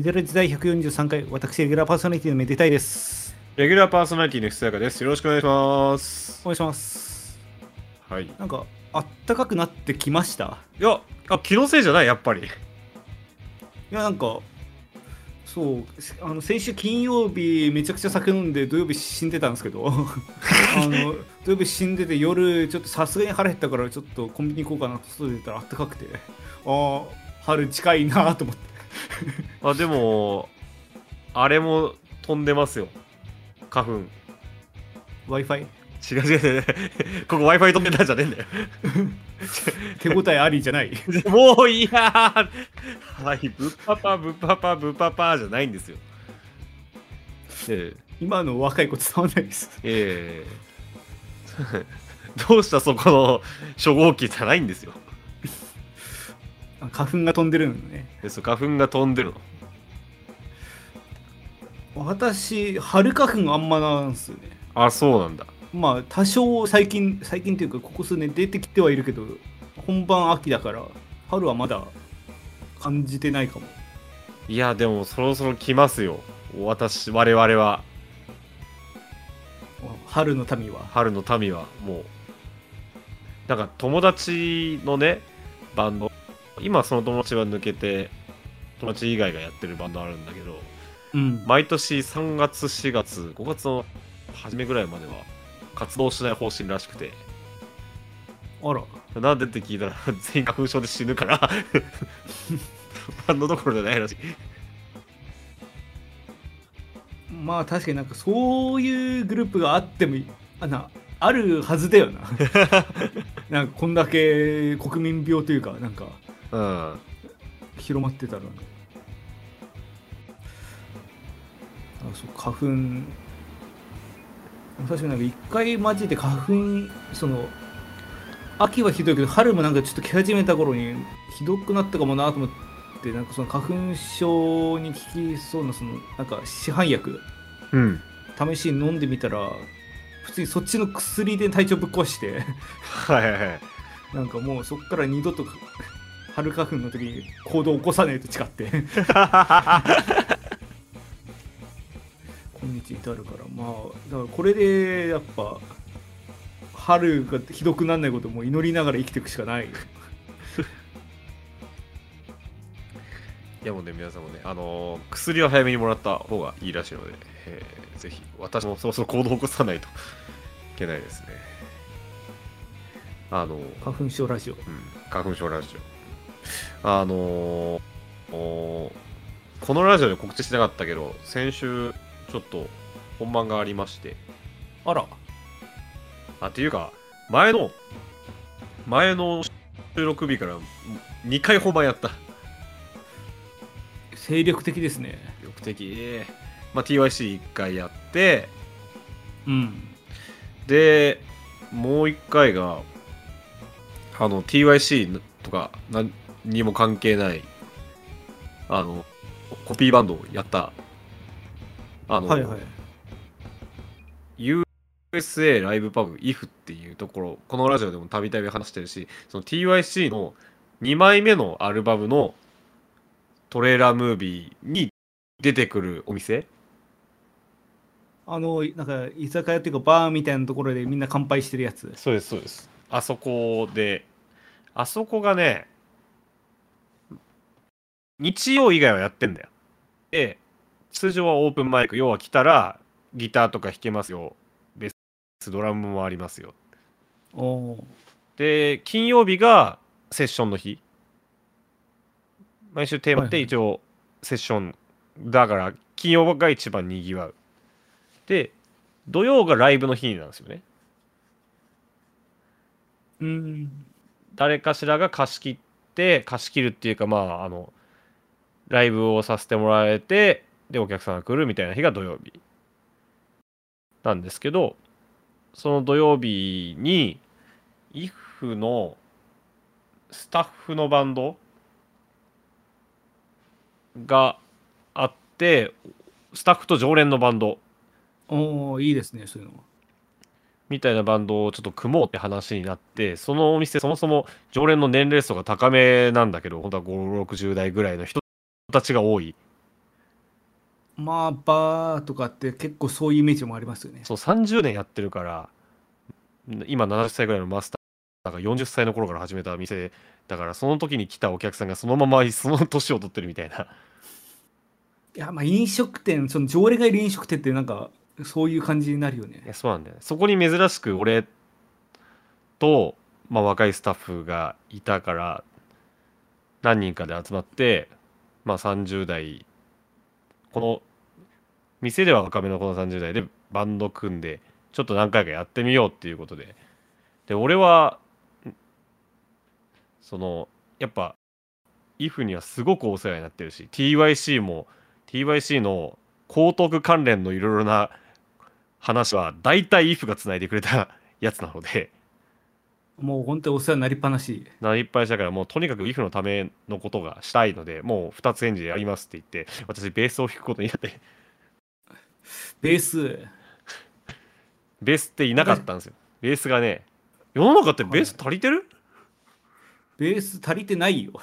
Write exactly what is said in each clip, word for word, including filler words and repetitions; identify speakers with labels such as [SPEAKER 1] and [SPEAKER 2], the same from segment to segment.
[SPEAKER 1] デラ時代ひゃくよんじゅうさんかい、私、レギュラーパーソナリティのめでたいです。
[SPEAKER 2] レギュラーパーソナリティのひつやかです。よろしくお願いします。
[SPEAKER 1] お願いします。
[SPEAKER 2] はい。い
[SPEAKER 1] なんか、あったかくなってきました。
[SPEAKER 2] や、あ、気のせいじゃない、やっぱり。
[SPEAKER 1] いや、なんか、そう、あの先週金曜日、めちゃくちゃ酒飲んで、土曜日死んでたんですけど、あの土曜日死んでて、夜、ちょっとさすがに腹減ったから、ちょっとコンビニ行こうかなと、外出たらあったかくて、ああ、春近いなと思って。
[SPEAKER 2] あ、でも、あれも飛んでますよ。花粉。
[SPEAKER 1] Wi-Fi？
[SPEAKER 2] 違う違う違う。ここ Wi-Fi 飛んでたんじゃねえんだよ。
[SPEAKER 1] 手応えありじゃない。
[SPEAKER 2] もういやーはい、ブッパパ、ブッパパ、ブッパパじゃないんですよ。え
[SPEAKER 1] 今の若い子伝わんないです。
[SPEAKER 2] えええどうしたそこの初号機じゃないんですよ。
[SPEAKER 1] 花粉が飛んでるのね。
[SPEAKER 2] でそう花粉が飛んでるの。
[SPEAKER 1] 私、春花粉あんまなんですよね。
[SPEAKER 2] あ、そうなんだ。
[SPEAKER 1] まあ、多少最近、最近というか、ここ数年出てきてはいるけど、本番秋だから、春はまだ感じてないかも。
[SPEAKER 2] いや、でもそろそろ来ますよ。私、我々は。
[SPEAKER 1] 春の民は。
[SPEAKER 2] 春の民は、もう。なんか友達のね、バンド。今その友達は抜けて、友達以外がやってるバンドあるんだけど、
[SPEAKER 1] うん。
[SPEAKER 2] 毎年さんがつ、しがつ、ごがつの初めぐらいまでは活動しない方針らしくて。
[SPEAKER 1] あら。
[SPEAKER 2] なんでって聞いたら全員花粉症で死ぬからバンドどころじゃないらしい。
[SPEAKER 1] まあ、確かになんかそういうグループがあってもいい。あなあるはずだよな。なんかこんだけ国民病というか、なんか
[SPEAKER 2] うん。
[SPEAKER 1] 広まってたら。あ、そう花粉。確かになんか一回マジで花粉、その、秋はひどいけど、春もなんかちょっと来始めた頃にひどくなったかもなと思って、なんかその花粉症に効きそうな、その、なんか市販薬、
[SPEAKER 2] うん。
[SPEAKER 1] 試しに飲んでみたら、普通にそっちの薬で体調ぶっ壊して、
[SPEAKER 2] はいはいはい。
[SPEAKER 1] なんかもうそっから二度と春花粉の時に行動を起こさないと誓って、今日至るから、まあ、だからこれでやっぱ、春がひどくならないことをもう祈りながら生きていくしかない。
[SPEAKER 2] いやもうね、皆さんもね、あのー薬は早めにもらった方がいいらしいので、えーぜひ、私もそろそろ行動を起こさないといけないですね。あのー
[SPEAKER 1] 花粉症ラジオ。
[SPEAKER 2] うん、花粉症ラジオ。あのーおーこのラジオで告知してなかったけど、先週、ちょっと本番がありまして、
[SPEAKER 1] あら、
[SPEAKER 2] あ、っていうか、前の、前の収録日からにかい本番やった。
[SPEAKER 1] 精力的ですね。
[SPEAKER 2] 欲的。まあ、ティーワイシーいっかいやって、
[SPEAKER 1] うん。
[SPEAKER 2] で、もういっかいが、あの、ティーワイシー とか何にも関係ない、あの、コピーバンドをやった、あの、
[SPEAKER 1] はいはい。
[SPEAKER 2] ユーエスエー ライブパブ イフ っていうところ、このラジオでもたびたび話してるし、その ティーワイシー のにまいめのアルバムのトレーラームービーに出てくるお店。
[SPEAKER 1] あの、なんか、居酒屋っていうか、バーみたいなところでみんな乾杯してるやつ。
[SPEAKER 2] そうです、そうです。あそこで、あそこがね、日曜以外はやってんだよ。で、通常はオープンマイク、要は来たらギターとか弾けますよ。ベース、ドラムもありますよ。
[SPEAKER 1] おお。
[SPEAKER 2] で、金曜日がセッションの日。毎週テーマって一応セッションだから、金曜が一番にぎわう。で、土曜がライブの日なんですよね。
[SPEAKER 1] うん。
[SPEAKER 2] 誰かしらが貸し切って、貸し切るっていうか、まあ、あの、ライブをさせてもらえて、で、お客さんが来るみたいな日が土曜日なんですけど、その土曜日に、イフ のスタッフのバンドがあって、スタッフと常連のバンド
[SPEAKER 1] おお、いいですね、そういうのは。
[SPEAKER 2] みたいなバンドをちょっと組もうって話になって、そのお店そもそも常連の年齢層が高めなんだけど、本当はご、ろくじゅう代ぐらいの人たちが多い
[SPEAKER 1] まあバーとかって結構そういうイメージもありますよね。
[SPEAKER 2] そうさんじゅうねんやってるから、今ななじゅっさいぐらいのマスターがよんじゅっさいの頃から始めた店だから、その時に来たお客さんがそのままその年を取ってるみたいな。
[SPEAKER 1] いやまあ飲食店、その常連がいる飲食店ってなんかそういう感じになるよね。
[SPEAKER 2] いやそうなんだよね。そこに珍しく俺と、まあ、若いスタッフがいたから何人かで集まって、まあ、さんじゅう代、この店では若めのこのさんじゅう代でバンド組んでちょっと何回かやってみようっていうことで、で俺はそのやっぱイフにはすごくお世話になってるし、 ティーワイシー も ティーワイシー の江東区関連のいろいろな話は大体イフがつないでくれたやつなので、
[SPEAKER 1] もう本当にお世話になりっぱなし。
[SPEAKER 2] なりっぱいしたから、もうとにかくイフのためのことがしたいので、もうふたつ演じでやりますって言って、私ベースを弾くことになって、
[SPEAKER 1] ベース。
[SPEAKER 2] ベースっていなか
[SPEAKER 1] 私、
[SPEAKER 2] ったんですよ。ベースがね、世の中ってベース
[SPEAKER 1] はいはい、
[SPEAKER 2] 足りてる？
[SPEAKER 1] ベース足りてないよ。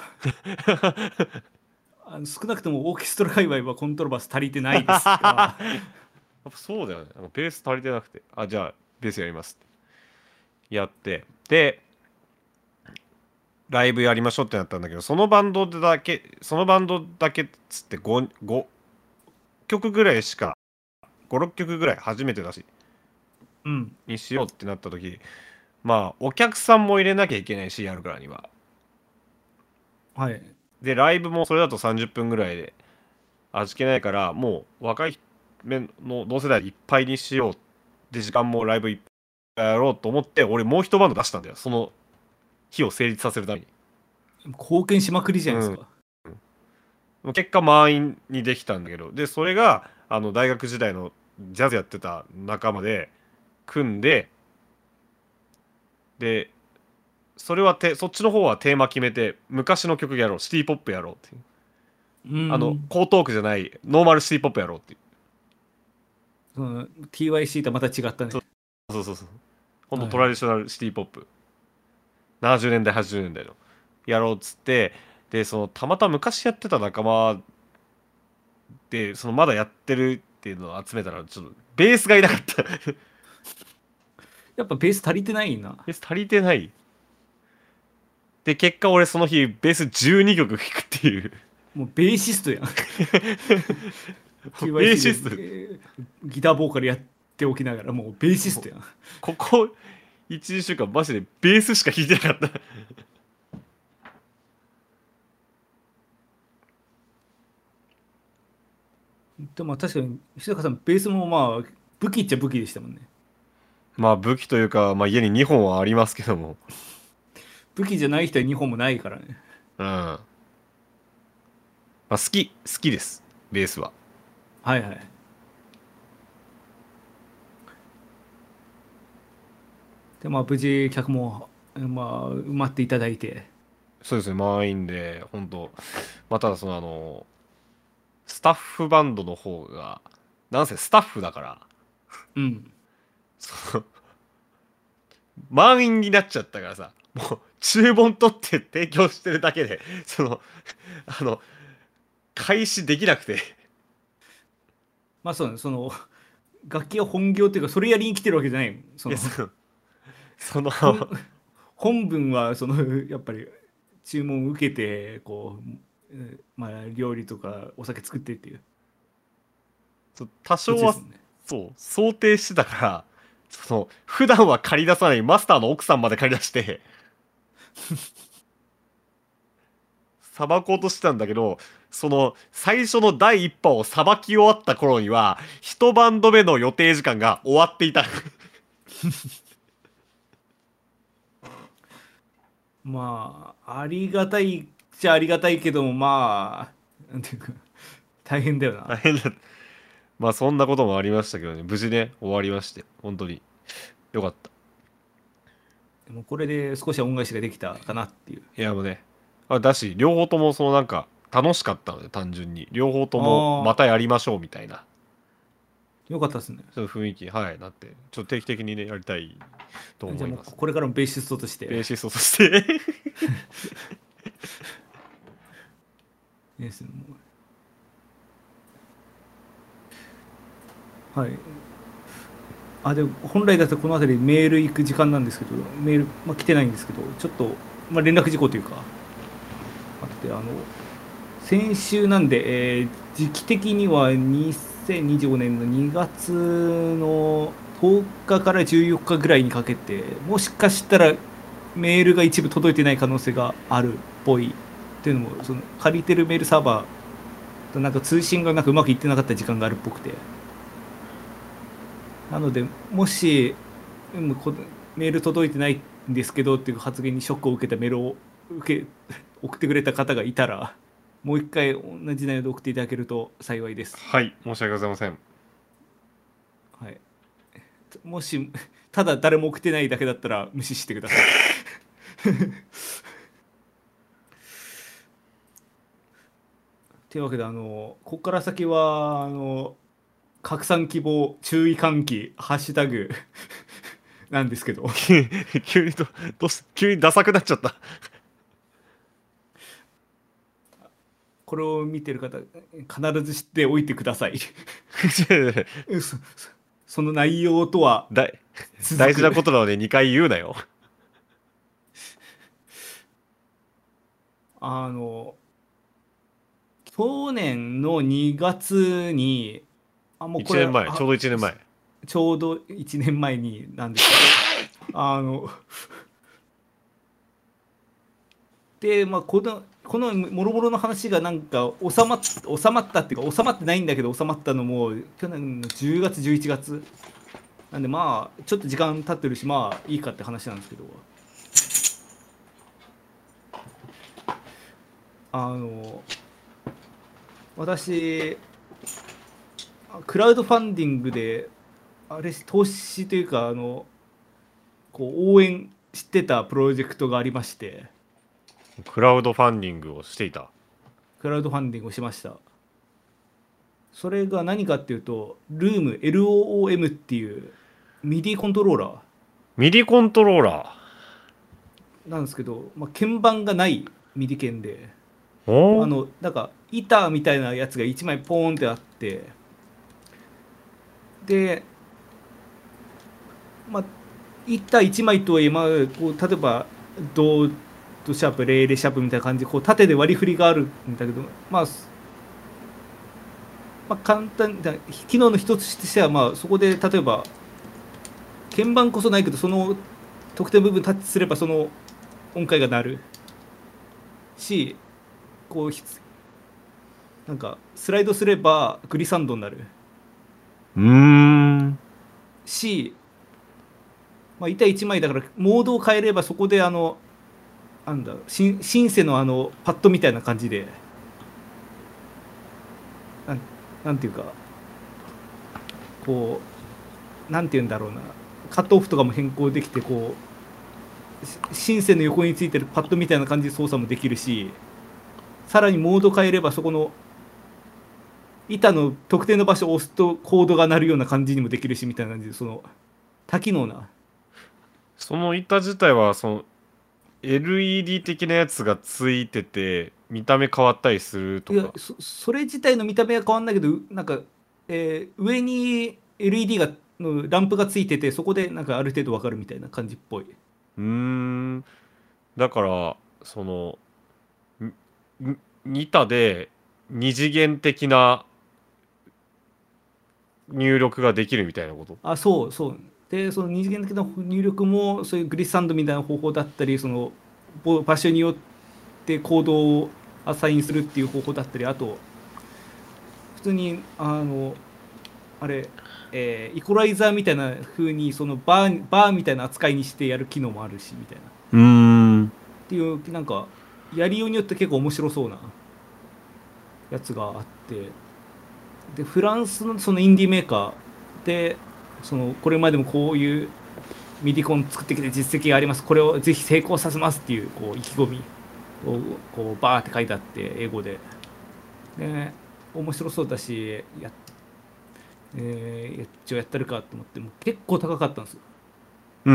[SPEAKER 1] あの少なくともオーケストラ界隈はコントラバス足りてないですが。
[SPEAKER 2] やっぱそうだよね。なんかベース足りてなくて、あ、じゃあベースやりますってやって、で、ライブやりましょうってなったんだけど、そのバンドだけ、そのバンドだけっつってご、ごきょくぐらいしか、ご、ろっきょくぐらい初めてだし、
[SPEAKER 1] うん。
[SPEAKER 2] にしようってなった時、まあ、お客さんも入れなきゃいけないし、やるからには。
[SPEAKER 1] はい。
[SPEAKER 2] で、ライブもそれだとさんじゅっぷんぐらいで味気ないから、もう若い面の同世代いっぱいにしよう。で、時間もライブいっぱいやろうと思って、俺もう一バンド出したんだよ。その日を成立させるために。
[SPEAKER 1] 貢献しまくりじゃないですか。
[SPEAKER 2] 結果満員にできたんだけど、で、それが、あの、大学時代のジャズやってた仲間で組んで、で、それはて、そっちの方はテーマ決めて、昔の曲やろう、シティポップやろうっていう。
[SPEAKER 1] うん。
[SPEAKER 2] あの、江東区じゃない、ノーマルシティポップやろうっていう。
[SPEAKER 1] その ティーワイシー とはまた違ったね。
[SPEAKER 2] そうそうそう。ほんとトラディ
[SPEAKER 1] はい。
[SPEAKER 2] ショナルシティポップ。ななじゅうねんだい、はちじゅうねんだいの。やろうっつって、で、その、たまたま昔やってた仲間で、その、まだやってるっていうのを集めたら、ちょっと、ベースがいなかった。ベ
[SPEAKER 1] やっぱベース足りてないな。
[SPEAKER 2] ース足りてない。で、結果俺その日、ベースじゅうにきょく弾くっていう。
[SPEAKER 1] もうベーシストやん。
[SPEAKER 2] ベー
[SPEAKER 1] ティーワイシー で、
[SPEAKER 2] シスト。
[SPEAKER 1] えーギターボーカルやっておきながらもうベーシストやん。
[SPEAKER 2] ここ、いち、にしゅうかんマジでベースしか弾いてなかった。
[SPEAKER 1] でも確かに、日高さん、ベースもまあ、武器っちゃ武器でしたもんね。
[SPEAKER 2] まあ武器というか、まあ家ににほんはありますけども。
[SPEAKER 1] 武器じゃない人はにほんもないからね。
[SPEAKER 2] うん。まあ好き、好きです。ベースは。
[SPEAKER 1] はいはい。で、まあ、無事、客も、まあ、埋まっていただいて。
[SPEAKER 2] そうですね、満員で、本当まあただそのあの、スタッフバンドの方が、なんせスタッフだから、
[SPEAKER 1] うん。
[SPEAKER 2] その、満員になっちゃったからさ、もう注文取って提供してるだけで、その、あの、開始できなくて、
[SPEAKER 1] まあ、そうね、その、楽器は本業っていうか、それやりに来てるわけじゃないもん。その、
[SPEAKER 2] いや、その、その、
[SPEAKER 1] 本、本文は、その、やっぱり、注文を受けて、こう、えーまあ、料理とかお酒作ってっていう、
[SPEAKER 2] そ多少は、
[SPEAKER 1] そっちですもんね。
[SPEAKER 2] そう、想定してたから、その、普段は借り出さないマスターの奥さんまで借り出して、さばこうとしてたんだけど、その、最初の第一波をさばき終わった頃には、一バンド目の予定時間が終わっていた。
[SPEAKER 1] まあ、ありがたいっちゃありがたいけども、まあ、なんていうか、大変だよな。
[SPEAKER 2] 大変だ。まあそんなこともありましたけどね、無事ね、終わりまして、本当によかった。
[SPEAKER 1] でもこれで少しは恩返しができたかなっていう。
[SPEAKER 2] いやもうね、あだし、両方ともそのなんか楽しかったので、単純に。両方ともま
[SPEAKER 1] ああ、
[SPEAKER 2] たやりましょうみたいな、
[SPEAKER 1] よかったですね。
[SPEAKER 2] そういう雰囲気、はい、なって、ちょっと定期的にね、やりたいと
[SPEAKER 1] じゃあもう
[SPEAKER 2] 思いますね。
[SPEAKER 1] これからもベーシストとして、
[SPEAKER 2] ベーシストとして
[SPEAKER 1] ですね、もはい。あ、でも本来だとこの辺りメール行く時間なんですけど、メール、まあ、来てないんですけど、ちょっと、まあ、連絡事項というか、あって、あの、先週なんで、えー時期的にはにせんにじゅうごねんのにがつのとおかからじゅうよっかぐらいにかけて、もしかしたらメールが一部届いてない可能性があるっぽいっていうのも、その借りてるメールサーバーとなんか通信がなんかうまくいってなかった時間があるっぽくて、なので、もし、うんこメール届いてないんですけどっていう発言にショックを受けたメールを受け送ってくれた方がいたら、もう一回同じ内容で送っていただけると幸いです。
[SPEAKER 2] はい、申し訳ございません。
[SPEAKER 1] はい、もし、ただ誰も送ってないだけだったら無視してください。というわけで、あの、ここから先は、あの、拡散希望、注意喚起、ハッシュタグなんですけど、
[SPEAKER 2] 急にどどうし急にダサくなっちゃった。
[SPEAKER 1] これを見てる方、必ず知っておいてください。そその内容とは
[SPEAKER 2] 大
[SPEAKER 1] 続く
[SPEAKER 2] 大事なことなのでにかい言うなよ。
[SPEAKER 1] あの、去年のにがつに、あ、もうこ
[SPEAKER 2] 1
[SPEAKER 1] れ、
[SPEAKER 2] 年前、ちょう
[SPEAKER 1] あ、
[SPEAKER 2] どいちねんまえ。
[SPEAKER 1] ちょうどいちねんまえになんですけど、あの、で、まあ、この、このもろもろの話がなんか収まっ、収まったっていうか、収まってないんだけど、収まったのも、去年のじゅうがつ、じゅういちがつ。なんで、まあ、ちょっと時間経ってるし、まあ、いいかって話なんですけど、あの、私、クラウドファンディングで、あれ、投資というか、あの、こう、応援してたプロジェクトがありまして、
[SPEAKER 2] クラウドファンディングをしていた。
[SPEAKER 1] クラウドファンディングをしました。それが何かっていうと、ルーム、エルオーエム っていうミディコントローラ
[SPEAKER 2] ミディコントローラ
[SPEAKER 1] ーなんですけど、まあ、鍵盤がないミディ鍵で、
[SPEAKER 2] ー。おー
[SPEAKER 1] あの、なんか板みたいなやつがいちまいポーンってあって、で、まあ、板いちまいとはいえ、まあ、こう例えばドドシャープレイレシャープみたいな感じでこう縦で割り振りがあるんだけど、まあ、まあ、簡単だ機能の一つとしては、まあ、そこで例えば鍵盤こそないけどその特定部分タッチすればその音階が鳴るし、こうひなんかスライドすればグリサンドになる
[SPEAKER 2] うーん。
[SPEAKER 1] し、まあ、板いちまいだからモードを変えればそこであのなんだシンシンセのあのパッドみたいな感じでなんなんていうかこうなんていうんだろうな、カットオフとかも変更できてこうシンセの横についてるパッドみたいな感じで操作もできるし、さらにモード変えればそこの板の特定の場所を押すとコードが鳴るような感じにもできるしみたいな感じで、その多機能な。
[SPEAKER 2] その板自体はその エルイーディー 的なやつがついてて見た目変わったりすると
[SPEAKER 1] いや
[SPEAKER 2] か。
[SPEAKER 1] そそれ自体の見た目は変わんないけど、なんか、えー上に エルイーディー がのランプがついててそこでなんかある程度わかるみたいな感じっぽい。
[SPEAKER 2] うーん。だからそのにに板で二次元的な入力ができるみたいなこと。
[SPEAKER 1] あ、そうそうで、その二次元的な入力もそういうグリッサンドみたいな方法だったり、そのぼ場所によってコードをアサインするっていう方法だったり、あと普通にあのあれ、えーイコライザーみたいな風にそのバーバーみたいな扱いにしてやる機能もあるしみたいなっ
[SPEAKER 2] うーん。
[SPEAKER 1] ていう、なんかやりようによって結構面白そうなやつがあって、でフランスのそのインディーメーカーでそのこれまでもこういうミディコン作ってきて実績があります、これをぜひ成功させますっていうこう意気込みをこうバーって書いてあって英語で、で面白そうだしや、えー、一応やったるかと思っても結構高かったんですよ。
[SPEAKER 2] うん。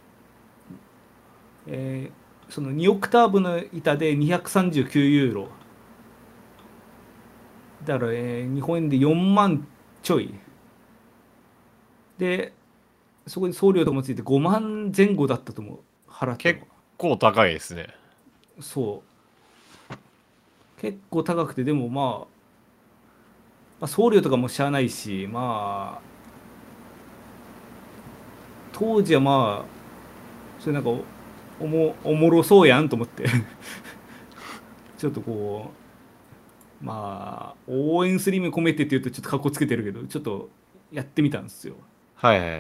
[SPEAKER 1] えーそのにオクターブの板でにひゃくさんじゅうきゅうユーロだから、えー日本円でよんまんちょいでそこに送料とかもついてごまんぜん後だったと思う、払ったの
[SPEAKER 2] 結
[SPEAKER 1] が。
[SPEAKER 2] 構高いですね。
[SPEAKER 1] そう結構高くて、でもまあ、まあ、送料とかもしゃあないし、まあ当時はまあそれなんかおおもおもろそうやんと思ってちょっとこう、まあ応援する意味込めてって言うとちょっとかっこつけてるけど、ちょっとやってみたんですよ。
[SPEAKER 2] はいはい。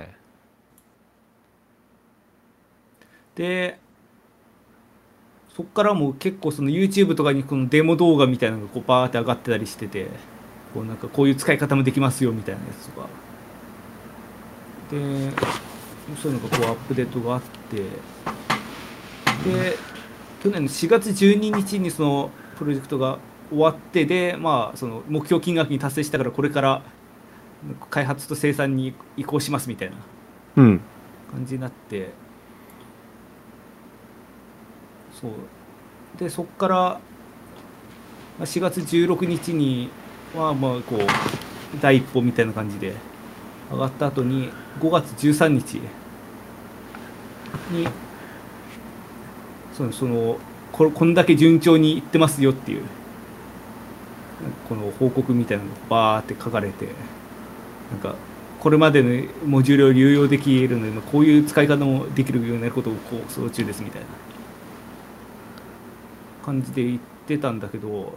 [SPEAKER 1] でそっからもう結構その YouTube とかにこのデモ動画みたいなのがこうバーって上がってたりしてて、こうなんかこういう使い方もできますよみたいなやつとかで、そういうのがこうアップデートがあって、で去年のしがつじゅうににちにそのプロジェクトが終わって、でまあその目標金額に達成したからこれから開発と生産に移行しますみたいな
[SPEAKER 2] うん。
[SPEAKER 1] 感じになって、そうでそっからまあしがつじゅうろくにちにはまあこう第一歩みたいな感じで上がった後に、ごがつじゅうさんにちにそのそのここんだけ順調にいってますよっていうこの報告みたいなのがバーって書かれて、なんかこれまでのモジュールを流用できるので、まあこういう使い方もできるようになることを構想中ですみたいな感じで言ってたんだけど、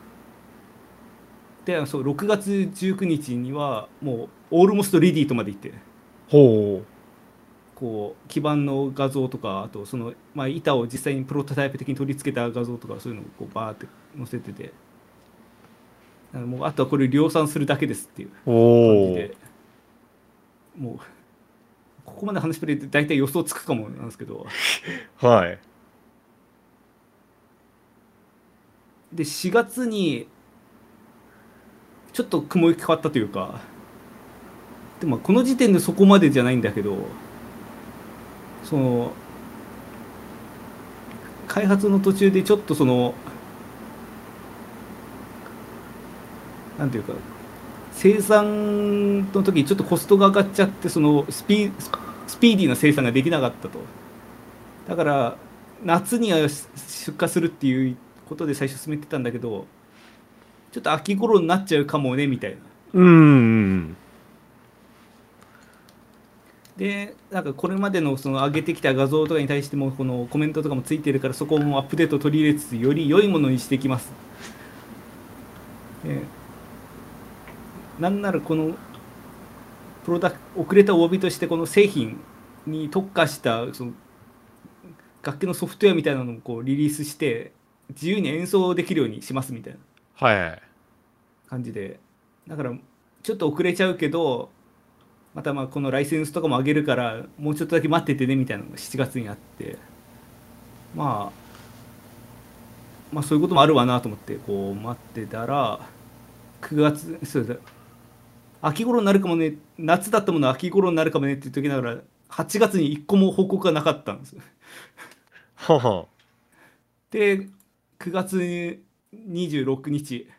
[SPEAKER 1] でそうろくがつじゅうくにちにはもうオールモストレディーとまで言って、
[SPEAKER 2] ほう。
[SPEAKER 1] こう基板の画像とか、あとその、まあ、板を実際にプロトタイプ的に取り付けた画像とか、そういうのをこうバーって載せてて、あのもうあとはこれ量産するだけですっていう感じ
[SPEAKER 2] おー。
[SPEAKER 1] で、もうここまで話してくれて大体予想つくかもなんですけど、
[SPEAKER 2] はい。
[SPEAKER 1] でしがつにちょっと雲行き変わったというか、でもこの時点でそこまでじゃないんだけど、その開発の途中でちょっとそのなんていうか、生産の時にちょっとコストが上がっちゃって、そのスピスピーディーな生産ができなかったと。だから夏には出荷するっていうことで最初進めてたんだけど、ちょっと秋頃になっちゃうかもねみたいな。
[SPEAKER 2] うーん。
[SPEAKER 1] でなんかこれまでのその上げてきた画像とかに対してもこのコメントとかもついてるから、そこもアップデートを取り入れつつより良いものにしていきます。でなんならこのプロダク遅れたお詫びとして、この製品に特化したその楽器のソフトウェアみたいなのをこうリリースして自由に演奏できるようにしますみたいな
[SPEAKER 2] はいはい。
[SPEAKER 1] 感じで、だからちょっと遅れちゃうけど、またまあこのライセンスとかも上げるからもうちょっとだけ待っててねみたいなのがしちがつにあって、まあまあそういうこともあるわなと思ってこう待ってたら、くがつそうだ秋頃になるかもね、夏だったものは秋頃になるかもねって言っときながらはちがつにいっこも報告がなかったんです。
[SPEAKER 2] はは。
[SPEAKER 1] でくがつにじゅうろくにち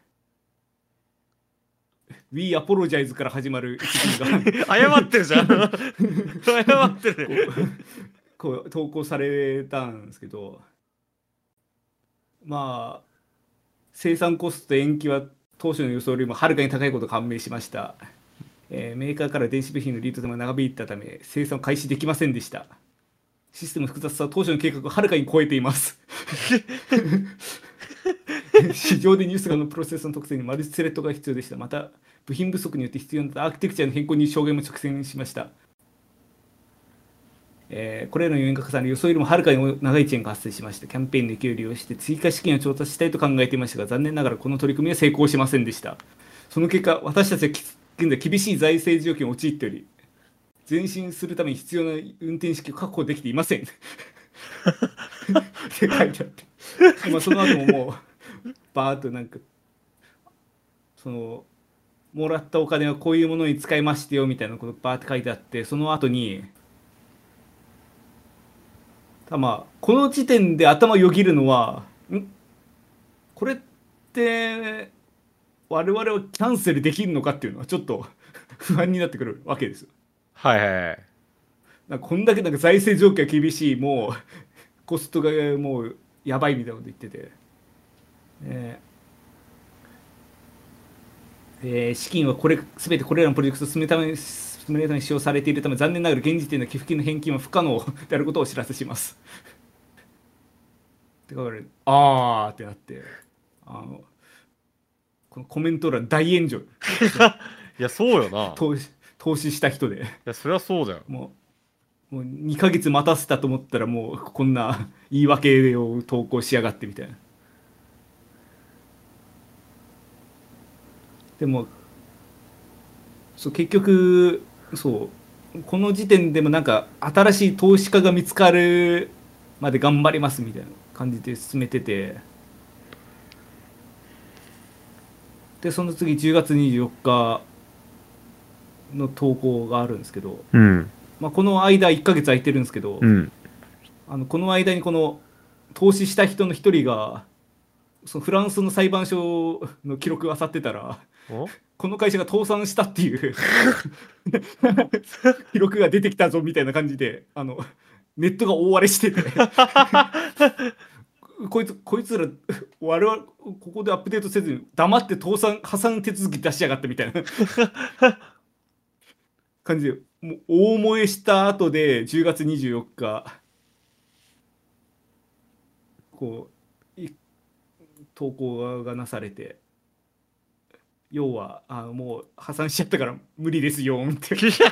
[SPEAKER 1] We Apologize から始まる一文が
[SPEAKER 2] 謝ってるじゃん。謝って
[SPEAKER 1] こ
[SPEAKER 2] る。
[SPEAKER 1] うこう投稿されたんですけど、まあ生産コスト延期は当初の予想よりもはるかに高いことが判明しました。えーメーカーから電子部品のリードタイムが長引いたため生産を開始できませんでした。システムの複雑さは当初の計画をはるかに超えています市場でニュースがのプロセスの特性にマルチスレッドが必要でした。また部品不足によって必要なアーキテクチャの変更に障害も直面しました。えーこれらの要因が重なり予想よりもはるかに長い遅延が発生しました。キャンペーンの勢いを利用して追加資金を調達したいと考えていましたが、残念ながらこの取り組みは成功しませんでした。その結果、私たちは現在厳しい財政状況に陥っており、前進するために必要な運転資金を確保できていませんって書いてあって、まあその後ももうバーッとなんかそのもらったお金はこういうものに使いましてよみたいなことバーって書いてあって、その後にまあこの時点で頭よぎるのは、んこれって我々はキャンセルできるのかっていうのはちょっと不安になってくるわけですよ。
[SPEAKER 2] はいはいはい。
[SPEAKER 1] なんかこんだけなんか財政状況が厳しい、もうコストがもうやばいみたいなこと言ってて、えーえー資金はこれ全てこれらのプロジェクトを進めるために進めるために使用されているため、残念ながら現時点で寄付金の返金は不可能であることをお知らせします。って書かれる。あーってなって、あのこのコメント欄大炎上。
[SPEAKER 2] いや、そうよな。
[SPEAKER 1] 投資投資した人で、
[SPEAKER 2] いや、そりゃそうだよ。
[SPEAKER 1] もうもうにかげつ待たせたと思ったら、もうこんな言い訳を投稿しやがってみたいな。でもそう結局そうこの時点でもなんか新しい投資家が見つかるまで頑張りますみたいな感じで進めてて、でその次じゅうがつにじゅうよっかの投稿があるんですけど、
[SPEAKER 2] うん。
[SPEAKER 1] まあ、この間いっかげつ空いてるんですけど、
[SPEAKER 2] うん。
[SPEAKER 1] あのこの間にこの投資した人の一人がそのフランスの裁判所の記録を漁ってたら、
[SPEAKER 2] お
[SPEAKER 1] この会社が倒産したっていう記録が出てきたぞみたいな感じで、あのネットが大荒れしててこいつこいつら我々ここでアップデートせずに黙って倒産破産手続き出しやがったみたいな感じで、もう大燃えした後でじゅうがつにじゅうよっかこうい投稿がなされて、要はあもう破産しちゃったから無理ですよって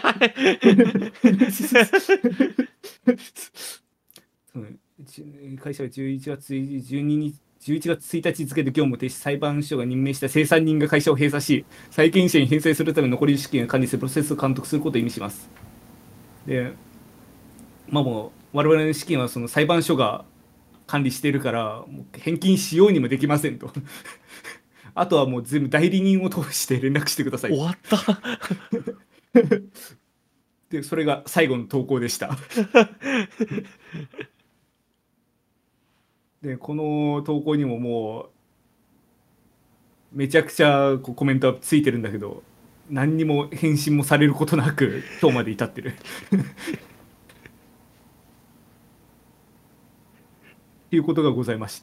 [SPEAKER 1] うん会社はじゅういちがつじゅうににちじゅういちがつついたち付で業務停止、裁判所が任命した清算人が会社を閉鎖し、債権者に返済するため残り資金を管理するプロセスを監督することを意味します。で、まあもう我々の資金はその裁判所が管理しているから、もう返金しようにもできませんと。あとはもう全部代理人を通して連絡してください。
[SPEAKER 2] 終わった
[SPEAKER 1] で、それが最後の投稿でした。で、この投稿にももう、めちゃくちゃこうコメントはついてるんだけど、何にも返信もされることなく、今日まで至ってる。っていうことがございまして。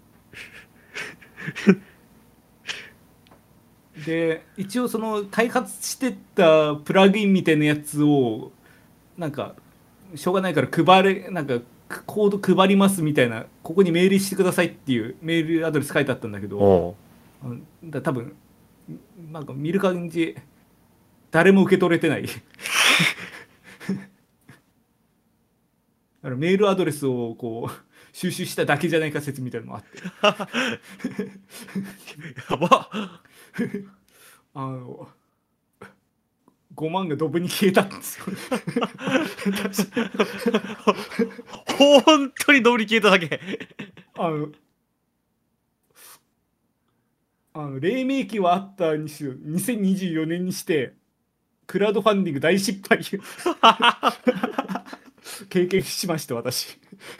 [SPEAKER 1] で、一応その開発してたプラグインみたいなやつを、なんか、しょうがないから配れ、なんか、コード配りますみたいな、ここにメールしてくださいっていうメールアドレス書いてあったんだけど、
[SPEAKER 2] おう
[SPEAKER 1] あのだ多分なんか見る感じ誰も受け取れてないだからメールアドレスをこう収集しただけじゃないか説みたいなのもあって、
[SPEAKER 2] やば
[SPEAKER 1] あのごまんがドブに消えたんですよ
[SPEAKER 2] 本当にドブに消えただけ
[SPEAKER 1] あのあの黎明期はあったにしろにせんにじゅうよねんにしてクラウドファンディング大失敗経験しました私。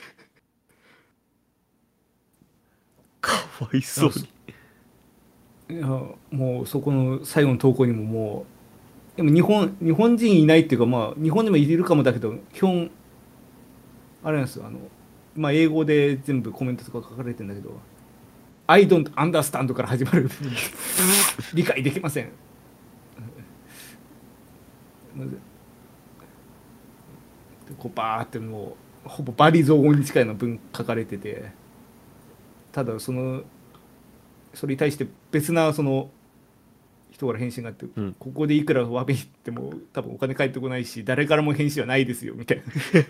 [SPEAKER 2] かわいそうに。
[SPEAKER 1] いやもうそこの最後の投稿にももうでも日本日本人いないっていうか、まあ日本にもいるかもだけど基本あれなんですよ、あのまあ英語で全部コメントとか書かれてるんだけど「I don't understand」から始まる理解できません。でこうバーってもうほぼバリ雑言に近いの文書かれてて、ただそのそれに対して別なその人から返信があって、
[SPEAKER 2] うん
[SPEAKER 1] ここでいくら詫び言っても多分お金返ってこないし誰からも返信はないですよみたいな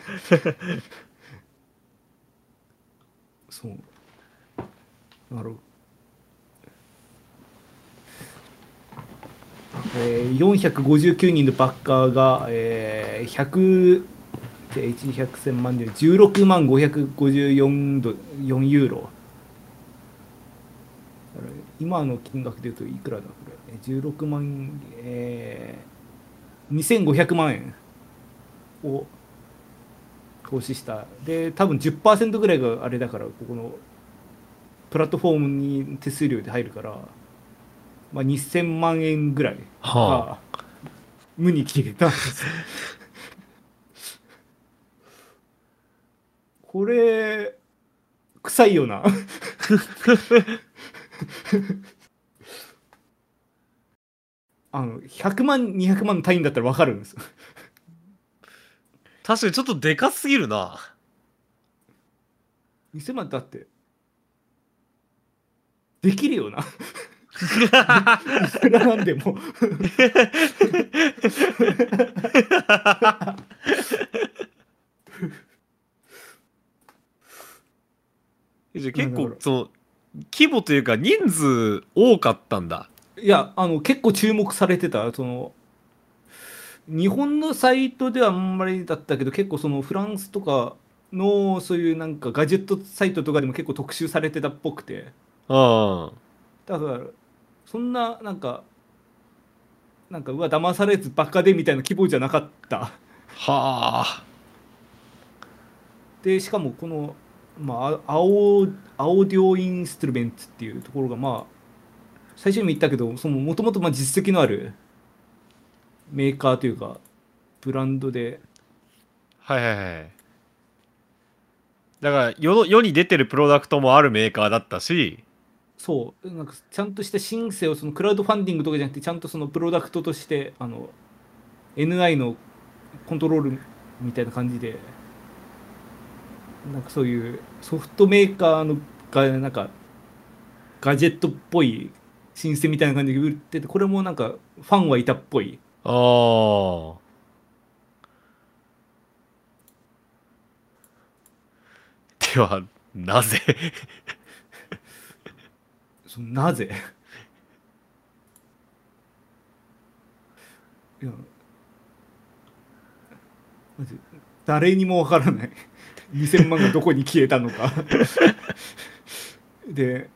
[SPEAKER 1] そうなるほど、えー、よんひゃくごじゅうきゅうにんのバッカーが、えー、ひゃくいち、ひゃく、せん万でじゅうろくまんごひゃくごじゅうよんドよんユーロ。今の金額でいうといくらだこれ。じゅうろくまん、えー、にせんごひゃくまんえんを投資した。で、多分じゅっパーセントぐらいがあれだから、ここのプラットフォームに手数料で入るから、まあ、にせんまんえんぐらいが、
[SPEAKER 2] は
[SPEAKER 1] 無に消えたんですよ。これ臭いよな。あのひゃくまんにひゃくまんの単位だったら分かるんですよ。
[SPEAKER 2] 確かにちょっとでかすぎるな。
[SPEAKER 1] にせんまんだってできるよな。いくらなんでも。
[SPEAKER 2] じゃあ結構その規模というか人数多かったんだ。
[SPEAKER 1] いや、あの結構注目されてた。その日本のサイトではあんまりだったけど、結構そのフランスとかのそういうなんかガジェットサイトとかでも結構特集されてたっぽくて、
[SPEAKER 2] あ
[SPEAKER 1] だからそんななんかなんかうわ騙されずバカでみたいな規模じゃなかった。
[SPEAKER 2] あ。はあ。
[SPEAKER 1] でしかもこの、まあ、青青ディオインストゥルメンツっていうところが、まあ最初にも言ったけど、もともと実績のあるメーカーというかブランドで、
[SPEAKER 2] はいはいはい。だから世の世に出てるプロダクトもあるメーカーだったし、
[SPEAKER 1] そうなんかちゃんとしたシンセをそのクラウドファンディングとかじゃなくて、ちゃんとそのプロダクトとしてあの エヌアイ のコントロールみたいな感じで、なんかそういうソフトメーカーのがなんかガジェットっぽいシンセみたいな感じで売ってて、これもなんかファンはいたっぽい。
[SPEAKER 2] ああ。ではなぜ？
[SPEAKER 1] そのなぜ？いやマジ誰にもわからない。にせんまんがどこに消えたのか。で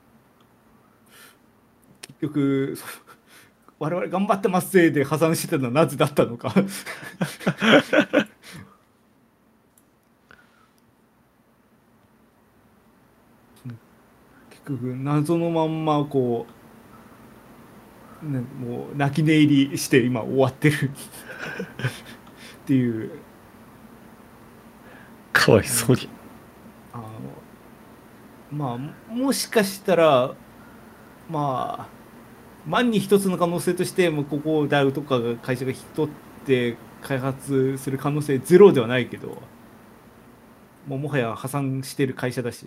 [SPEAKER 1] 結局我々頑張ってますせいで破産してたのはなぜだったのか。結局謎のまんまこう、ね、もう泣き寝入りして今終わってるっていう。
[SPEAKER 2] かわいそうに。
[SPEAKER 1] あのまあもしかしたらまあ万に一つの可能性として、もうここダウとかが会社が引き取って開発する可能性ゼロではないけど、もうもはや破産してる会社だし、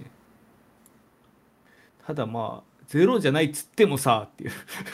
[SPEAKER 1] ただまあゼロじゃないっつってもさっていう。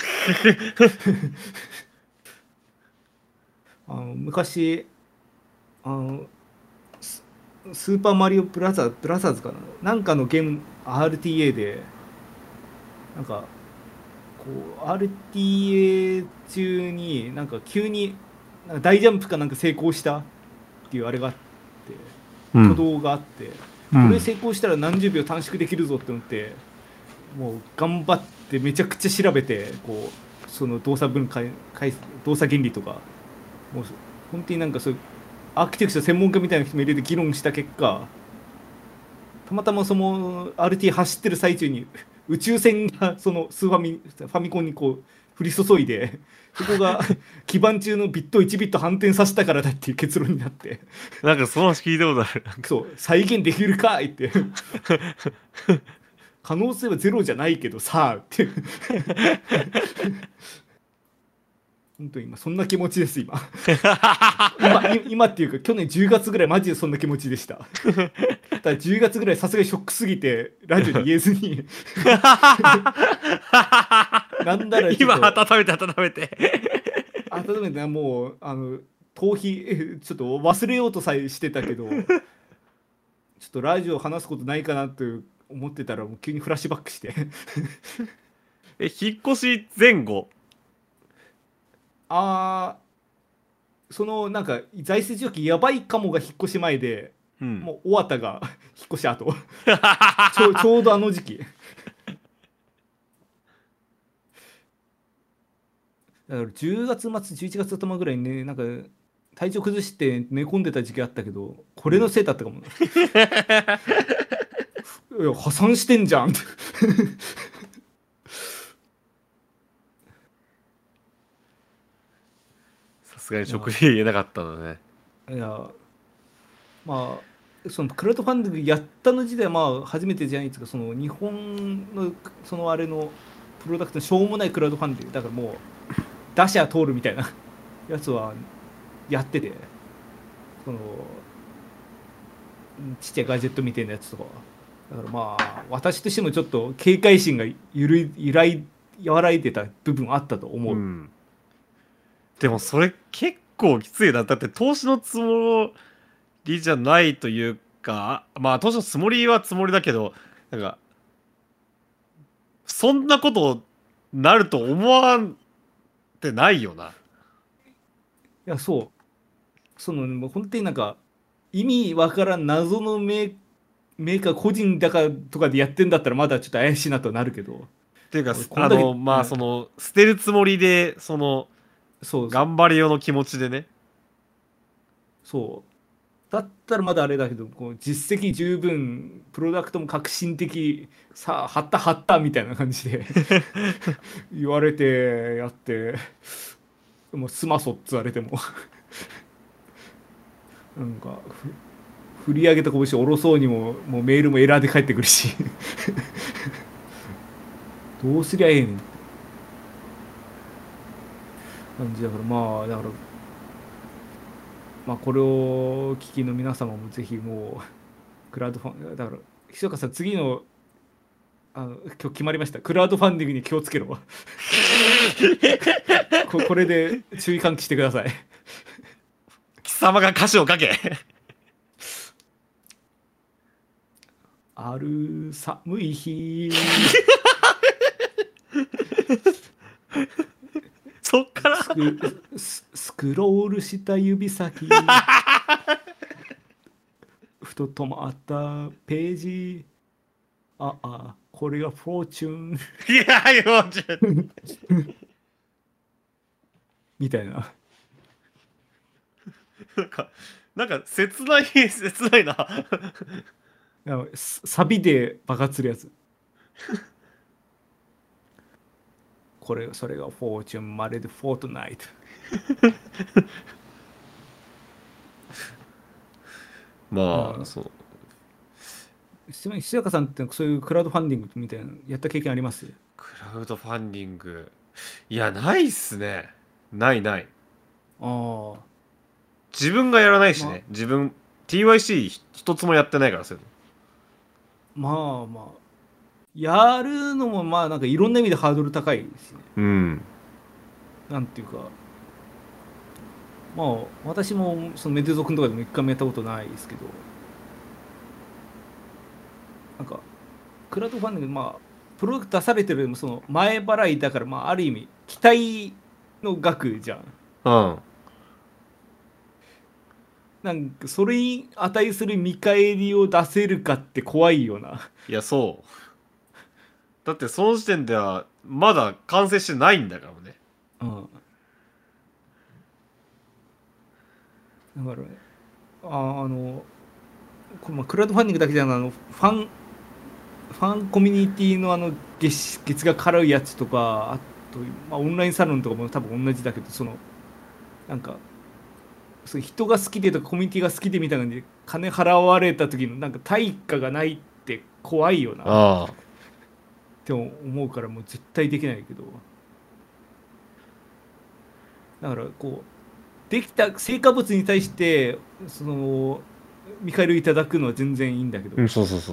[SPEAKER 1] あの昔あのススーパーマリオブラザーブラザーズかな、なんかのゲーム アールティーエー でなんかこう アールティーエー 中になんか急になんか大ジャンプかなんか成功したっていうあれがあって、挙動があって、これ成功したら何十秒短縮できるぞって思って、もう頑張ってめちゃくちゃ調べて、こうその動作分解動作原理とか、もう本当になんかそういうアーキテクチャ専門家みたいな人も入れて議論した結果、たまたまその アールティー 走ってる最中に宇宙船がそのスーファミファミコンにこう降り注いで、そこが基板中のビットいちビット反転させたからだっていう結論になって、
[SPEAKER 2] なんかその話聞いたことある。
[SPEAKER 1] そう再現できるかいって可能性はゼロじゃないけどさあって本当に今そんな気持ちです今。今今っていうか去年じゅうがつぐらいマジでそんな気持ちでした。ただじゅうがつぐらいさすがにショックすぎてラジオに言えずになんならちょ
[SPEAKER 2] 今
[SPEAKER 1] っと
[SPEAKER 2] 温めて温めて
[SPEAKER 1] 温めてもうあの逃避ちょっと忘れようとさえしてたけど、ちょっとラジオ話すことないかなと思ってたらもう急にフラッシュバックして
[SPEAKER 2] え引っ越し前後。
[SPEAKER 1] あーそのなんか財政状況やばいかもが引っ越し前で、
[SPEAKER 2] うん、
[SPEAKER 1] もう尾形が引っ越し後ちょちょうどあの時期だからじゅうがつ末じゅういちがつ頭ぐらいにね、なんか体調崩して寝込んでた時期あったけど、これのせいだったかもな。いや破産してんじゃんって
[SPEAKER 2] さすがに直で言えなかったのね。
[SPEAKER 1] いやまあそのクラウドファンディングやったの自体はまあ初めてじゃないですか。その日本のそのあれのプロダクトのしょうもないクラウドファンディングだからもう打者通るみたいなやつはやってて、そのちっちゃいガジェットみたいなやつとかはだからまあ私としてもちょっと警戒心がゆる揺らい和らいでた部分あったと思う、
[SPEAKER 2] うん、でもそれ結構きついな。だって投資のつもりじゃないというか、まあ投資のつもりはつもりだけど、なんかそんなことなると思わんってないよな。い
[SPEAKER 1] やそうそのもう本当になんか意味わからん謎のメメーカー個人だかとかでやってんだったらまだちょっと怪しいなとなるけど、
[SPEAKER 2] っていうか
[SPEAKER 1] こんだけ
[SPEAKER 2] あのまあその捨てるつもりでその
[SPEAKER 1] そう
[SPEAKER 2] 頑張りようの気持ちでね。
[SPEAKER 1] そうだったらまだあれだけど、こう実績十分プロダクトも革新的さあ貼った貼ったみたいな感じで言われてやってもうすまそっつわれてもなんかふ振り上げた拳下ろそうにももうメールもエラーで返ってくるしどうすりゃええねんって感じだから、まあだからまあこれを聞きの皆様もぜひもうクラウドファンだからひそかさん次のあの今日決まりました。クラウドファンディングに気をつけろここれで注意喚起してください
[SPEAKER 2] 貴様が歌詞を書け
[SPEAKER 1] ある寒い日
[SPEAKER 2] そっから
[SPEAKER 1] スクススクロールした指先ふと止まったページ、ああこれがフォーチュン
[SPEAKER 2] いやよちょ
[SPEAKER 1] みたいな
[SPEAKER 2] なんかなんか切ない切ないな
[SPEAKER 1] サビで爆発するやつこれそれがフォーチュンまるでフォートナイト
[SPEAKER 2] まあ、
[SPEAKER 1] うん
[SPEAKER 2] そう
[SPEAKER 1] ちなみに石坂さんってそういうクラウドファンディングみたいなのやった経験あります？
[SPEAKER 2] クラウドファンディングいやないっすね。ないない。
[SPEAKER 1] ああ
[SPEAKER 2] 自分がやらないしね、
[SPEAKER 1] まあ
[SPEAKER 2] 自分 ティーワイシー 一つもやってないからそういう
[SPEAKER 1] まあまあやるのもまあなんかいろんな意味でハードル高いですね。
[SPEAKER 2] の。うん
[SPEAKER 1] なんていうかまあ私もそのメデゾ君とかでも一回もやったことないですけど、なんかクラウドファンディングまあプロダクト出されてるその前払いだからまあある意味期待の額じゃん。
[SPEAKER 2] うん
[SPEAKER 1] なんかそれに値する見返りを出せるかって怖いよな。
[SPEAKER 2] いやそうだってその時点ではまだ完成してないんだからね。
[SPEAKER 1] うん。だからね、ああのこれまあクラウドファンディングだけじゃないあのファンファンコミュニティのあの月月が払うやつとかあと、まあ、オンラインサロンとかも多分同じだけどそのなんかそう人が好きでとかコミュニティが好きでみたいな感じで金払われた時のなんか対価がないって怖いよなっ
[SPEAKER 2] ああ
[SPEAKER 1] て思うからもう絶対できないけど、だからこうできた成果物に対してその見返りをいただくのは全然いいんだけど、
[SPEAKER 2] うんそうそうそう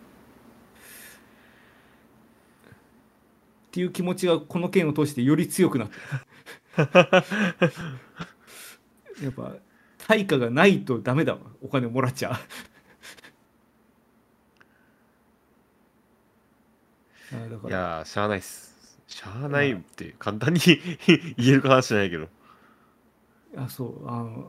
[SPEAKER 1] っていう気持ちがこの件を通してより強くなったやっぱ対価がないとダメだわ、お金をもらっちゃあだか
[SPEAKER 2] い
[SPEAKER 1] ら
[SPEAKER 2] やーしゃあないっす。しゃあないって簡単に言える話じゃないけど。
[SPEAKER 1] あそうあの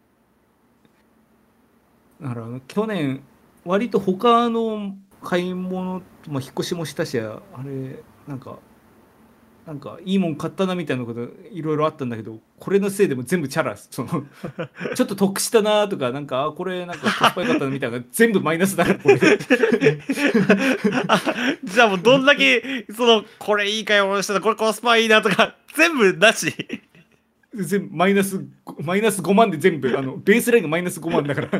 [SPEAKER 1] だからあの去年割と他の買い物、まあ、引っ越しもしたしあれなんかなんかいいもん買ったなみたいなこといろいろあったんだけど、これのせいでも全部チャラそのちょっと得したなとかなんかあこれなんかコスパ良かったなみたいな全部マイナスだからこれ
[SPEAKER 2] じゃあもうどんだけそのこれいい買い物したらこれコスパいいなとか全部なし
[SPEAKER 1] 全部マイナスマイナスごまんで全部あのベースラインがマイナスごまんだから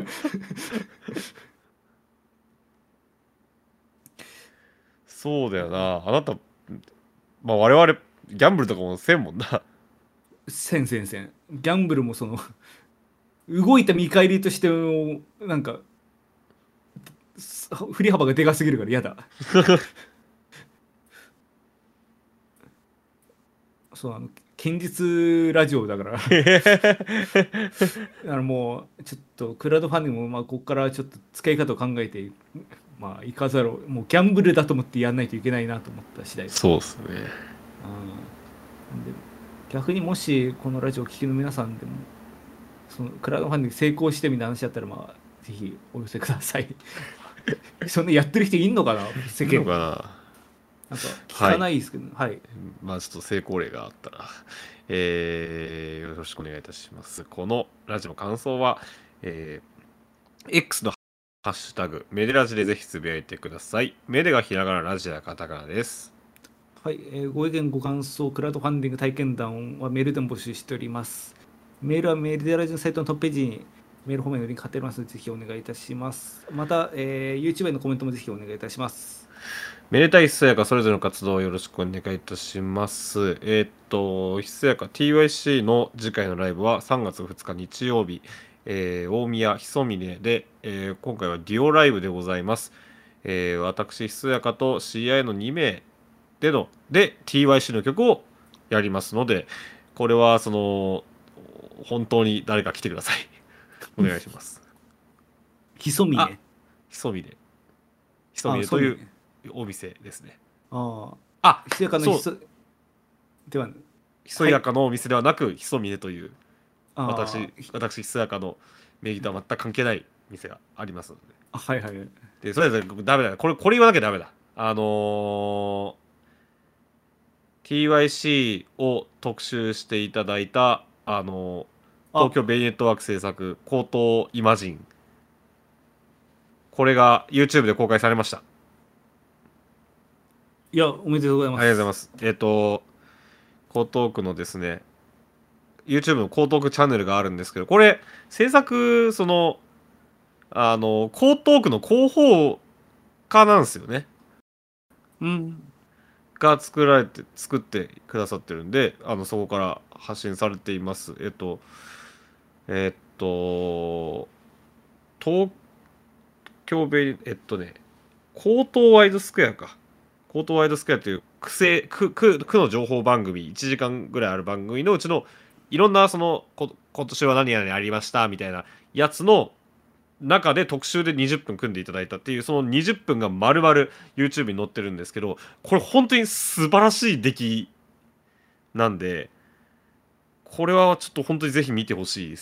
[SPEAKER 2] そうだよな。あなた、まあ我々ギャンブルとかもせんもんな。
[SPEAKER 1] せんせんせんギャンブルもその動いた見返りとしてのなんか振り幅がでかすぎるから嫌だそうあの堅実ラジオだからあのもうちょっとクラウドファンディングもまあここからちょっと使い方を考えてまあいかざるをもうギャンブルだと思ってやんないといけないなと思った次第です。
[SPEAKER 2] そうですね。
[SPEAKER 1] うん、で逆にもしこのラジオを聴きの皆さんでもそのクラウドファンディング成功してみたいな話だったらまあぜひお寄せくださいそんなやってる人いんのかな世間
[SPEAKER 2] いいのかな。
[SPEAKER 1] なんか聞かないですけど、はい、はい、
[SPEAKER 2] まあちょっと成功例があったら、えー、よろしくお願いいたします。このラジオの感想は、えー、X のハッシュタグメデラジでぜひつぶやいてください。メデがひらがな、ラジはカタカナです。
[SPEAKER 1] はい、えー、ご意見ご感想クラウドファンディング体験談はメールでも募集しております。メールはメデラジのサイトのトップページにメールフォームのリンク貼ってありますのでぜひお願いいたします。また、えー、YouTube へのコメントもぜひお願いいたします。
[SPEAKER 2] めでたいひそやかそれぞれの活動をよろしくお願いいたします。えー、っと、ひそやか ティーワイシー の次回のライブはさんがつふつか日曜日、えー、大宮ひそみねで、えー、今回はデュオライブでございます。えー、私ひそやかと シーアイ のにめいでので ティーワイシー の曲をやりますので、これはその本当に誰か来てください。お願いします。
[SPEAKER 1] ひそみね。
[SPEAKER 2] ひそみね。ひそみねというお店ですね。
[SPEAKER 1] あ
[SPEAKER 2] あ、
[SPEAKER 1] ひそやかのひそでは
[SPEAKER 2] ひそやかのお店ではなく、はい、ひそみねという私私ひそやかの名義とは全く関係ない店がありますので。
[SPEAKER 1] あ、はいはい。
[SPEAKER 2] でそれでダメだ。これこれ言わなきゃダメだ。あのー、ティーワイシー を特集していただいたあのー、東京ベイネットワーク制作高等イマジン、これが YouTube で公開されました。
[SPEAKER 1] いや、おめでとうございます。
[SPEAKER 2] ありがとうございます。えっと江東区のですね YouTube の江東区チャンネルがあるんですけど、これ制作そのあの江東区の広報課なんですよね。
[SPEAKER 1] うん。
[SPEAKER 2] が作られて作ってくださってるんで、あのそこから発信されています。えっとえっと東京ベイえっとね江東ワイドスクエアか江東ワイドスクエアという区政区区区の情報番組いちじかんぐらいある番組のうちのいろんなそのこ今年は何々ありましたみたいなやつの中で特集でにじゅっぷん組んでいただいたっていう、そのにじゅっぷんが丸々 YouTube に載ってるんですけど、これ本当に素晴らしい出来なんで、これはちょっと本当にぜひ見てほしいです。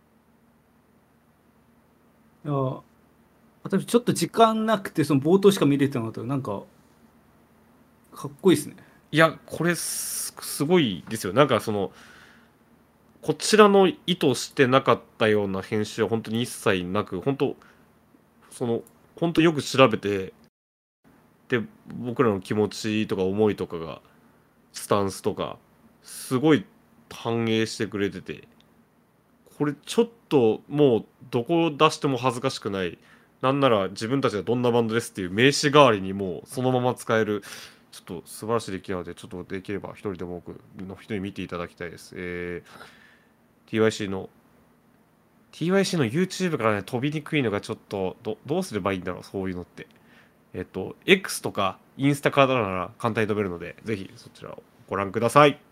[SPEAKER 1] いや、私ちょっと時間なくてその冒頭しか見れてなかったらなんかかっこいいですね。
[SPEAKER 2] いやこれ す, すごいですよ。なんかそのこちらの意図してなかったような編集は本当に一切なく、本当その本当よく調べて、で僕らの気持ちとか思いとかがスタンスとかすごい反映してくれてて、これちょっともうどこ出しても恥ずかしくない、なんなら自分たちがどんなバンドですっていう名刺代わりにもうそのまま使えるちょっと素晴らしい出来なので、ちょっとできれば一人でも多くの人に見ていただきたいです。えー、ティーワイシー の ティーワイシー の YouTube からね飛びにくいのがちょっと ど, どうすればいいんだろう、そういうのって。えっと X とかインスタからなら簡単に飛べるので、ぜひそちらをご覧ください。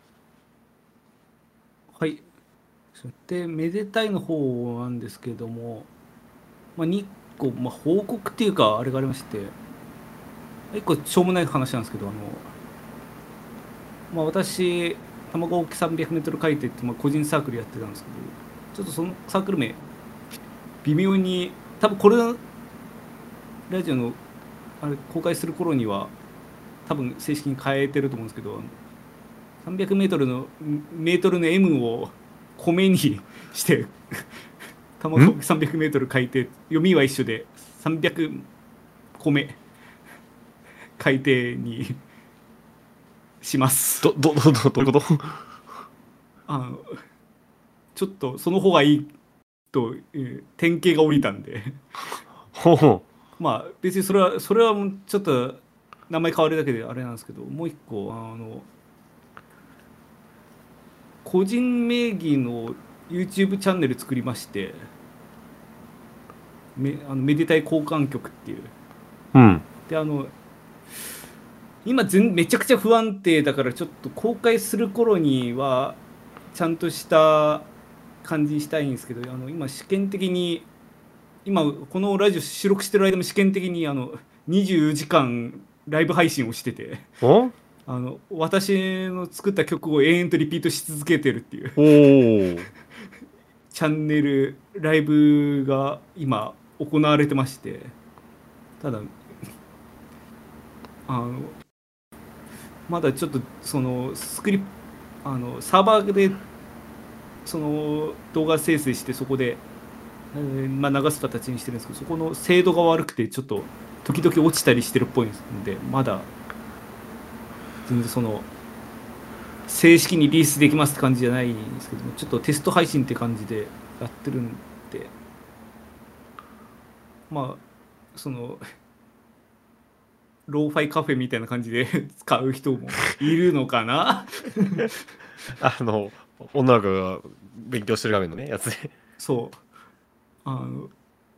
[SPEAKER 1] はい。そしてめでたいの方なんですけども、まあ、にこ、まあ、報告っていうかあれがありまして、いっこしょうもない話なんですけど、あの、まあ、私卵大き さんびゃくメートル 回転って、まあ、個人サークルやってたんですけど、ちょっとそのサークル名微妙に多分これラジオのあれ公開する頃には多分正式に変えてると思うんですけど、さんびゃくメートルのメートルの M を米にして卵大き さんびゃくメートル 書いて、読みは一緒でさんびゃく米海底にします。
[SPEAKER 2] どどどどどういうこと？
[SPEAKER 1] あのちょっとその方がいいと、えー典型が降りたんで
[SPEAKER 2] ほうほ
[SPEAKER 1] まあ別にそれはそれはもうちょっと名前変わるだけであれなんですけど、もう一個あの個人名義の YouTube チャンネル作りまして、めあのめでたい交換局っていう。
[SPEAKER 2] う。うん。
[SPEAKER 1] であの今全めちゃくちゃ不安定だから、ちょっと公開する頃にはちゃんとした感じにしたいんですけど、あの今試験的に今このラジオ収録してる間も試験的にあのにじゅうよじかんライブ配信をしてて、
[SPEAKER 2] お
[SPEAKER 1] あの私の作った曲を延々とリピートし続けてるっていう
[SPEAKER 2] おー。
[SPEAKER 1] チャンネルライブが今行われてまして、ただあのまだちょっとそのスクリプあのサーバーでその動画生成してそこで、えーまあ、流す形にしてるんですけど、そこの精度が悪くてちょっと時々落ちたりしてるっぽいので、まだ全然その正式にリリースできますって感じじゃないんですけども、ちょっとテスト配信って感じでやってるんで、まあそのローファイカフェみたいな感じで使う人もいるのかな
[SPEAKER 2] あの、女の子が勉強してる画面のね、やつで。
[SPEAKER 1] そうあの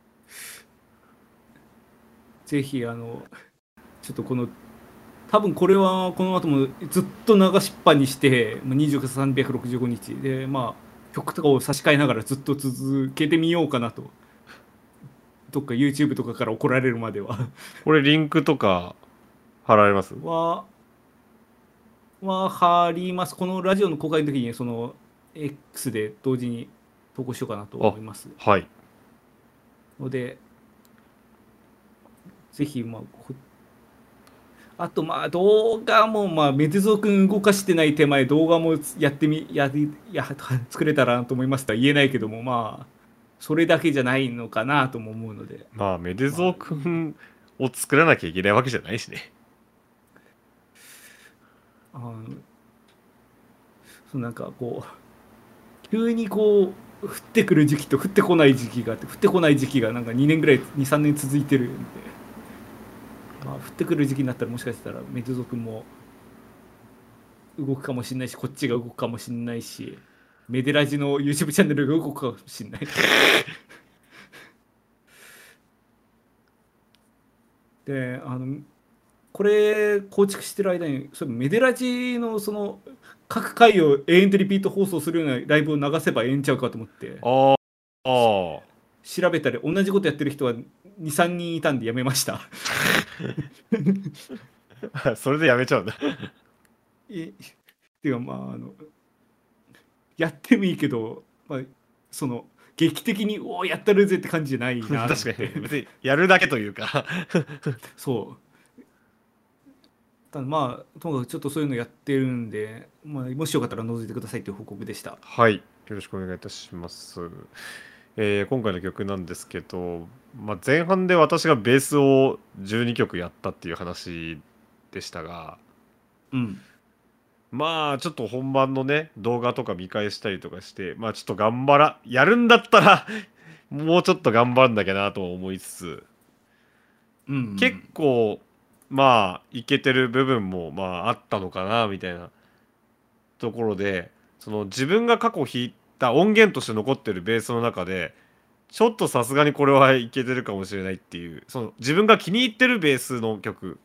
[SPEAKER 1] ぜひあのちょっとこの多分これはこの後もずっと流しっぱにしてにじゅうさんびゃくろくじゅうごにちで、まあ曲とかを差し替えながらずっと続けてみようかなと。どっか YouTube とかから怒られるまでは
[SPEAKER 2] これリンクとか貼られます？
[SPEAKER 1] はは貼ります。このラジオの公開の時にその X で同時に投稿しようかなと思います。
[SPEAKER 2] はい。
[SPEAKER 1] のでぜひまあこあとまあ動画もまあメデゾー君動かしてない手前動画もやってみやりや作れたらなと思いますとは言えないけども、まあそれだけじゃないのかなとも思うので、
[SPEAKER 2] まあ、メデゾー君を作らなきゃいけないわけじゃないしね。
[SPEAKER 1] あのそうなんかこう急にこう降ってくる時期と降ってこない時期があって、降ってこない時期がなんかにねんぐらいにさんねん続いてるんで、まあ、降ってくる時期になったらもしかしたらメデゾー君も動くかもしれないし、こっちが動くかもしれないし、メデラジの YouTube チャンネルが動くかもしれないであのこれ構築してる間にそれメデラジのその各回を永遠とリピート放送するようなライブを流せばええんちゃうかと思って
[SPEAKER 2] ああ。
[SPEAKER 1] 調べたら同じことやってる人はにさんにんいたんでやめました
[SPEAKER 2] それでやめちゃうんだ
[SPEAKER 1] いっていうかまああのやってもいいけど、まあ、その劇的におおやったるぜって感じじゃないな
[SPEAKER 2] 確かに別にやるだけというか
[SPEAKER 1] そうただまあともかくちょっとそういうのやってるんで、まあ、もしよかったら覗いてくださいという報告でした。
[SPEAKER 2] はい、よろしくお願いいたします。えー今回の曲なんですけど、まあ、前半で私がベースをじゅうにきょくやったっていう話でしたが、
[SPEAKER 1] うん
[SPEAKER 2] まあちょっと本番のね動画とか見返したりとかして、まあちょっと頑張らやるんだったらもうちょっと頑張んなきゃなと思いつつ、
[SPEAKER 1] うんうん、
[SPEAKER 2] 結構まあいけてる部分もまああったのかなみたいなところで、その自分が過去弾いた音源として残ってるベースの中でちょっとさすがにこれはいけてるかもしれないっていう、その自分が気に入ってるベースの曲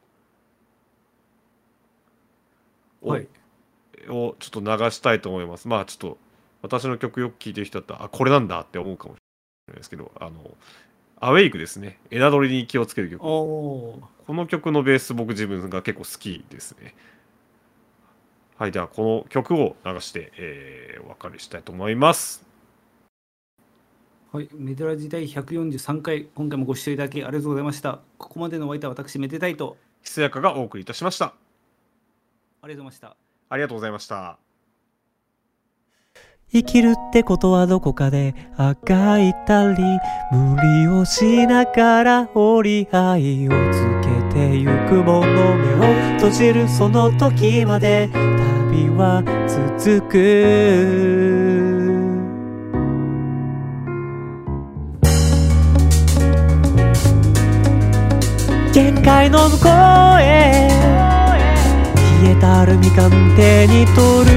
[SPEAKER 2] を,、
[SPEAKER 1] はい、
[SPEAKER 2] をちょっと流したいと思います。まあちょっと私の曲よく聴いてる人だったらあこれなんだって思うかもしれないですけど、あのアウェイクですね。枝取りに気をつける曲。
[SPEAKER 1] お
[SPEAKER 2] この曲のベース僕自分が結構好きですね。はい、ではこの曲を流して、えー、お別れしたいと思います。
[SPEAKER 1] はい、メデラジ第ひゃくよんじゅうさんかい、今回もご視聴いただきありがとうございました。ここまでのお相手は私めでたいと
[SPEAKER 2] ひそやかがお送りいたしました。
[SPEAKER 1] ありがとうございました。
[SPEAKER 2] ありがとうございました。
[SPEAKER 3] 生きるってことはどこかであがいたり無理をしながら折り合いをつけてゆくもの、目を閉じるその時まで旅は続づく。限界の向こうへ冷えたアルミ缶手に取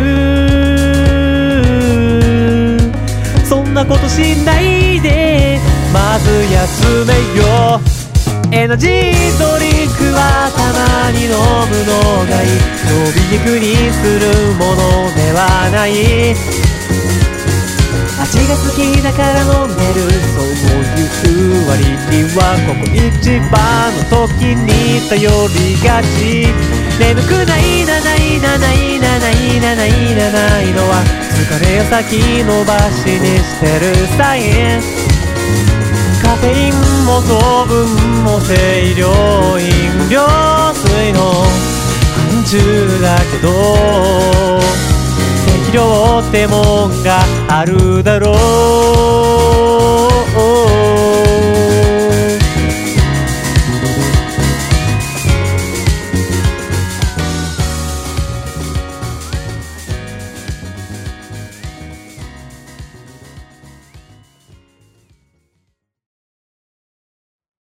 [SPEAKER 3] る。そんなことしないでまず休めよ。エナジードリンクはたまに飲むのがいい。伸び肉にするものではない。味が好きだから飲んでる、そういう割にはここ一番の時に頼りがち。眠くないなないなないなないなないなないのは疲れを先延ばしにしてるサイン。カフェインも糖分も清涼飲料水の範疇だけど適量ってもんがあるだろう。